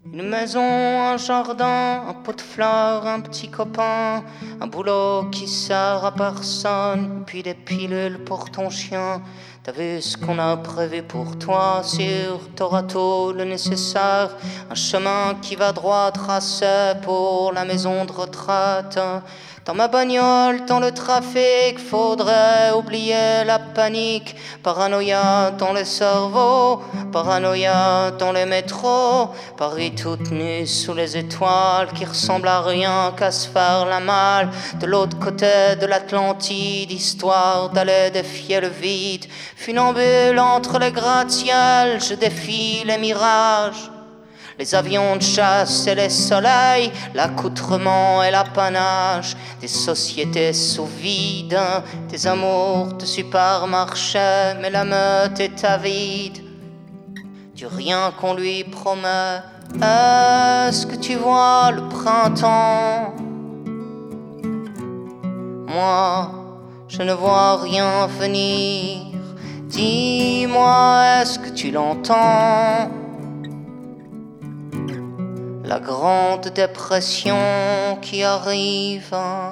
Une maison, un jardin, un pot de fleurs, un petit copain, un boulot qui sert à personne, puis des pilules pour ton chien. T'as vu ce qu'on a prévu pour toi, sûr, t'auras tout le nécessaire. Un chemin qui va droit tracé pour la maison de retraite. Dans ma bagnole, dans le trafic, faudrait oublier la panique. Paranoïa dans les cerveaux, paranoïa dans les métros. Paris toute nue sous les étoiles qui ressemble à rien qu'à se faire la malle. De l'autre côté de l'Atlantide, histoire d'aller défier le vide. Funambule entre les gratte-ciels, je défie les mirages. Les avions de chasse et les soleils, l'accoutrement et l'apanage des sociétés sous vide, des amours de supermarché, mais la meute est avide du rien qu'on lui promet. Est-ce que tu vois le printemps? Moi, je ne vois rien venir. Dis-moi, est-ce que tu l'entends? La grande dépression qui arrive.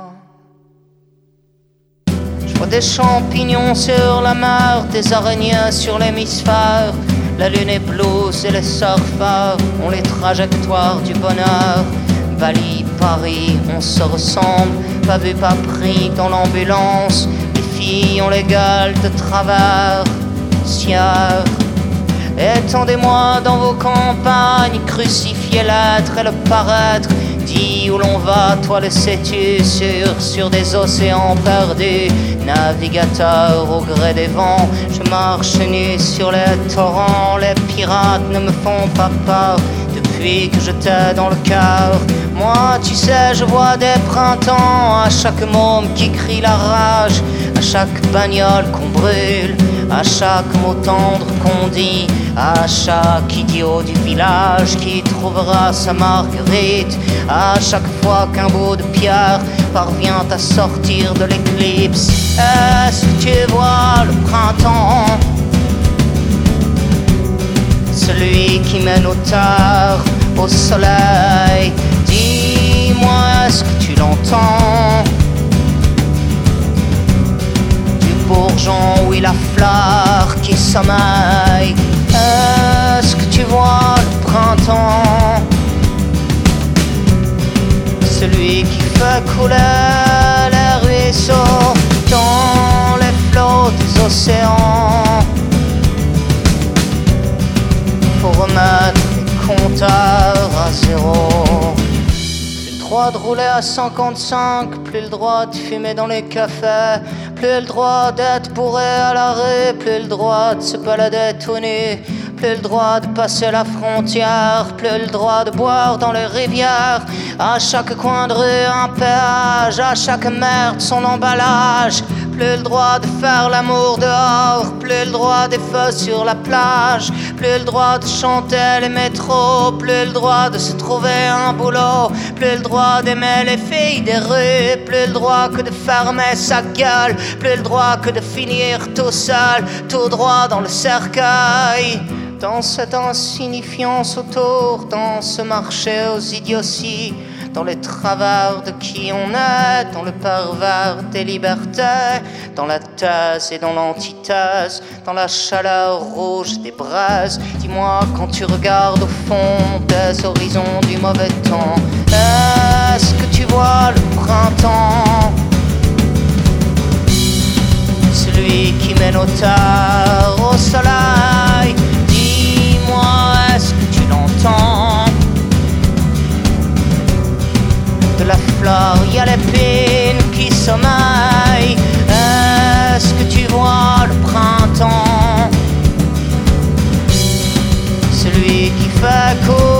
Je vois des champignons sur la mer, des araignées sur l'hémisphère. La lune est bleue et les surfeurs ont les trajectoires du bonheur. Bali, Paris, on se ressemble, pas vu, pas pris dans l'ambulance. Les filles ont les gueules de travers, sieur. Étendez-moi dans vos campagnes, crucifiez l'être et le paraître. Dis où l'on va, toi le sais-tu, sur des océans perdus. Navigateur au gré des vents, je marche nu sur les torrents. Les pirates ne me font pas peur depuis que je t'ai dans le cœur. Moi, tu sais, je vois des printemps à chaque môme qui crie la rage, à chaque bagnole qu'on brûle, à chaque mot tendre qu'on dit, à chaque idiot du village qui trouvera sa marguerite, à chaque fois qu'un bout de pierre parvient à sortir de l'éclipse. Est-ce que tu vois le printemps? Celui qui mène au tard, au soleil. Dis-moi, est-ce que tu l'entends? Du bourgeon, oui, la fleur qui sommeille. Est-ce que tu vois le printemps? Celui qui fait couler les ruisseaux dans les flots des océans. Faut remettre les compteurs à zéro. Plus le droit de rouler à 55, plus le droit de fumer dans les cafés, plus le droit d'être bourré à l'arrêt, plus le droit de se balader tout nu, plus le droit de passer la frontière, plus le droit de boire dans les rivières. À chaque coin de rue un péage, à chaque merde son emballage. Plus le droit de faire l'amour dehors, plus le droit des feux sur la plage, plus le droit de chanter les métros, plus le droit de se trouver un boulot, plus le droit d'aimer les filles des rues, plus le droit que de fermer sa gueule, plus le droit que de finir tout seul, tout droit dans le cercueil. Dans cette insignifiance autour, dans ce marché aux idioties, dans les travers de qui on est, dans le pervers des libertés, dans la thèse et dans l'antithèse, dans la chaleur rouge des braises. Dis-moi quand tu regardes au fond des horizons du mauvais temps, est-ce que tu vois le printemps? Celui qui mène au tard, au soleil. Dis-moi, est-ce que tu l'entends? De la fleur, il y a l'épine qui sommeille. Est-ce que tu vois le printemps? Celui qui fait courir